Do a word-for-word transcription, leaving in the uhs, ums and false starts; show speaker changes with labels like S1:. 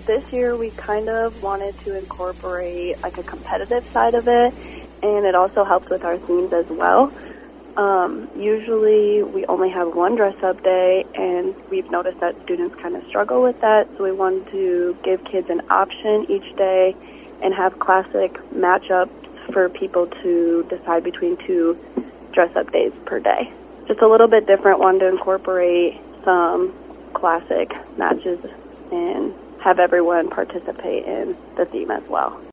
S1: this year we kind of wanted to incorporate like a competitive side of it, and it also helped with our themes as well. Um, usually we only have one dress-up day, and we've noticed that students kind of struggle with that, so we wanted to give kids an option each day and have classic matchups for people to decide between two dress-up days per day. Just a little bit different, wanted to incorporate some classic matches and have everyone participate in the theme as well.